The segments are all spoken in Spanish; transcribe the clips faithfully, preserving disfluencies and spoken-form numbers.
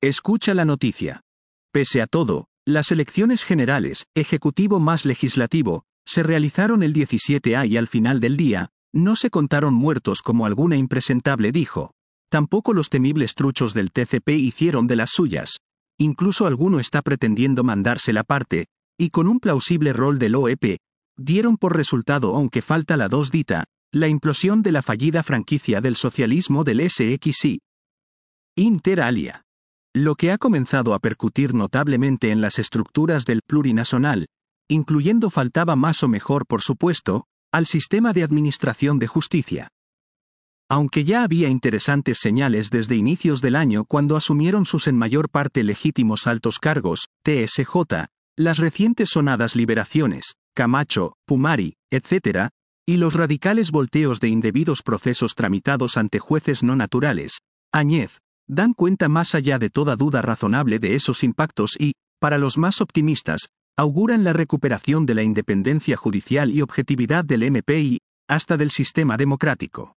Escucha la noticia. Pese a todo, las elecciones generales, ejecutivo más legislativo, se realizaron el diecisiete A y al final del día, no se contaron muertos como alguna impresentable dijo. Tampoco los temibles truchos del T C P hicieron de las suyas. Incluso alguno está pretendiendo mandarse la parte, y con un plausible rol del O E P, dieron por resultado, aunque falta la dos dita, la implosión de la fallida franquicia del socialismo del S X I. Inter alia. Lo que ha comenzado a percutir notablemente en las estructuras del plurinacional, incluyendo faltaba más o mejor por supuesto, al sistema de administración de justicia. Aunque ya había interesantes señales desde inicios del año cuando asumieron sus en mayor parte legítimos altos cargos, T S J, las recientes sonadas liberaciones, Camacho, Pumari, etcétera, y los radicales volteos de indebidos procesos tramitados ante jueces no naturales, Añez, dan cuenta más allá de toda duda razonable de esos impactos y, para los más optimistas, auguran la recuperación de la independencia judicial y objetividad del M P y, hasta del sistema democrático.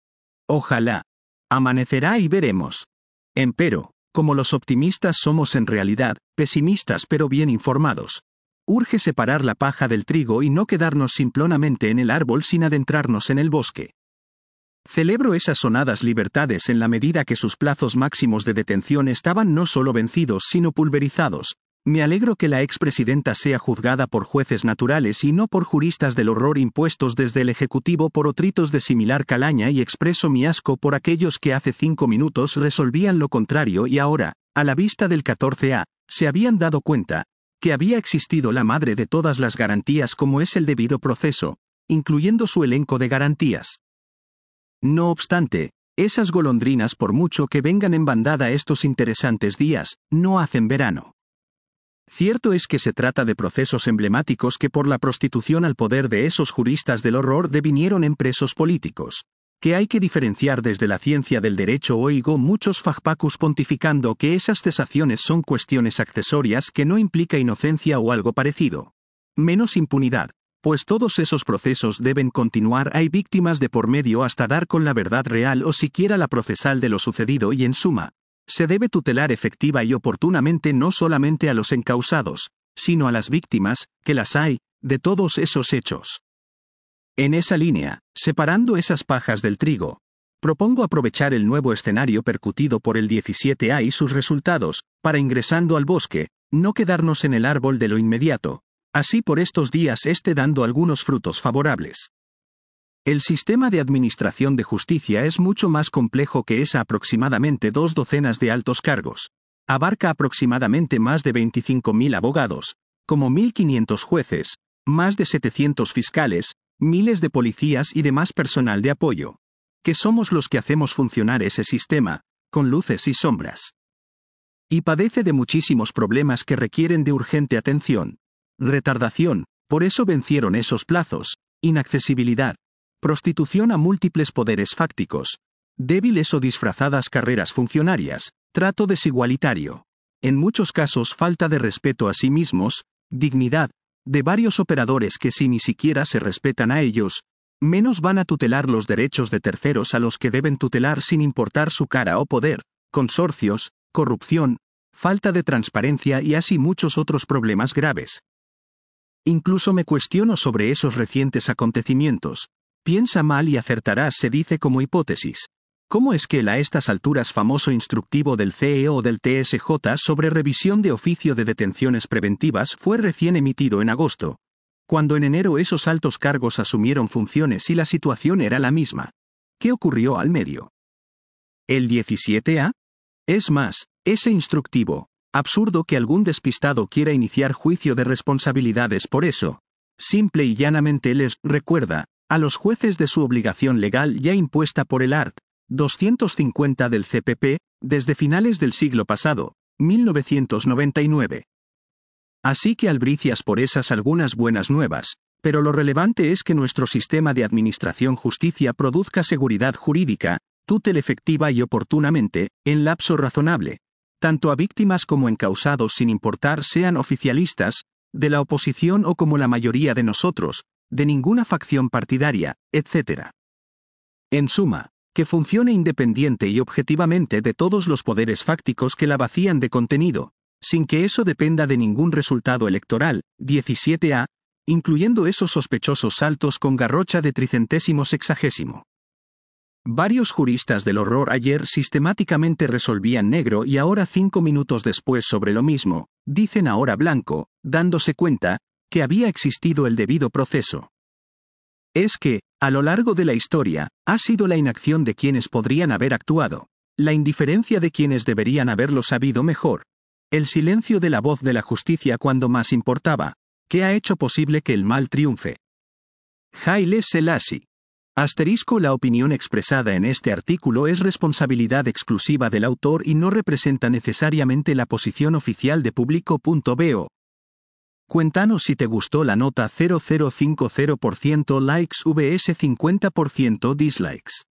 Ojalá. Amanecerá y veremos. Empero, como los optimistas somos en realidad, pesimistas pero bien informados. Urge separar la paja del trigo y no quedarnos simplonamente en el árbol sin adentrarnos en el bosque. Celebro esas sonadas libertades en la medida que sus plazos máximos de detención estaban no solo vencidos sino pulverizados. Me alegro que la expresidenta sea juzgada por jueces naturales y no por juristas del horror impuestos desde el Ejecutivo por otritos de similar calaña y expreso mi asco por aquellos que hace cinco minutos resolvían lo contrario y ahora, a la vista del catorce A, se habían dado cuenta que había existido la madre de todas las garantías como es el debido proceso, incluyendo su elenco de garantías. No obstante, esas golondrinas por mucho que vengan en bandada estos interesantes días, no hacen verano. Cierto es que se trata de procesos emblemáticos que por la prostitución al poder de esos juristas del horror devinieron en presos políticos, que hay que diferenciar desde la ciencia del derecho. Oigo muchos fagpacus pontificando que esas cesaciones son cuestiones accesorias que no implica inocencia o algo parecido. Menos impunidad, pues todos esos procesos deben continuar, hay víctimas de por medio hasta dar con la verdad real o siquiera la procesal de lo sucedido y en suma, se debe tutelar efectiva y oportunamente no solamente a los encausados, sino a las víctimas, que las hay, de todos esos hechos. En esa línea, separando esas pajas del trigo, propongo aprovechar el nuevo escenario percutido por el diecisiete A y sus resultados, para ingresando al bosque, no quedarnos en el árbol de lo inmediato, así por estos días esté dando algunos frutos favorables. El sistema de administración de justicia es mucho más complejo que esa aproximadamente dos docenas de altos cargos. Abarca aproximadamente más de veinticinco mil abogados, como mil quinientos jueces, más de setecientos fiscales, miles de policías y demás personal de apoyo, que somos los que hacemos funcionar ese sistema, con luces y sombras. Y padece de muchísimos problemas que requieren de urgente atención. Retardación, por eso vencieron esos plazos, inaccesibilidad, prostitución a múltiples poderes fácticos, débiles o disfrazadas carreras funcionarias, trato desigualitario. En muchos casos falta de respeto a sí mismos, dignidad, de varios operadores que si ni siquiera se respetan a ellos, menos van a tutelar los derechos de terceros a los que deben tutelar sin importar su cara o poder, consorcios, corrupción, falta de transparencia y así muchos otros problemas graves. Incluso me cuestiono sobre esos recientes acontecimientos. Piensa mal y acertarás, se dice como hipótesis. ¿Cómo es que el a estas alturas famoso instructivo del C E O del T S J sobre revisión de oficio de detenciones preventivas fue recién emitido en agosto, cuando en enero esos altos cargos asumieron funciones y la situación era la misma? ¿Qué ocurrió al medio? ¿El diecisiete A? Es más, ese instructivo, absurdo que algún despistado quiera iniciar juicio de responsabilidades por eso, simple y llanamente les recuerda a los jueces de su obligación legal ya impuesta por el art. doscientos cincuenta del C P P, desde finales del siglo pasado, mil novecientos noventa y nueve. Así que albricias por esas algunas buenas nuevas, pero lo relevante es que nuestro sistema de administración justicia produzca seguridad jurídica, tutela efectiva y oportunamente, en lapso razonable, tanto a víctimas como encausados sin importar sean oficialistas, de la oposición o como la mayoría de nosotros, de ninguna facción partidaria, etcétera. En suma, que funcione independiente y objetivamente de todos los poderes fácticos que la vacían de contenido, sin que eso dependa de ningún resultado electoral. diecisiete A, incluyendo esos sospechosos saltos con garrocha de tricentésimo sexagésimo. Varios juristas del horror ayer sistemáticamente resolvían negro y ahora cinco minutos después sobre lo mismo, dicen ahora blanco, dándose cuenta que había existido el debido proceso. Es que, a lo largo de la historia, ha sido la inacción de quienes podrían haber actuado, la indiferencia de quienes deberían haberlo sabido mejor, el silencio de la voz de la justicia cuando más importaba, que ha hecho posible que el mal triunfe. Haile Selassie. Asterisco La opinión expresada en este artículo es responsabilidad exclusiva del autor y no representa necesariamente la posición oficial de Público punto bo. Cuéntanos si te gustó la nota cero coma cero cinco cero por ciento likes vs cincuenta por ciento dislikes.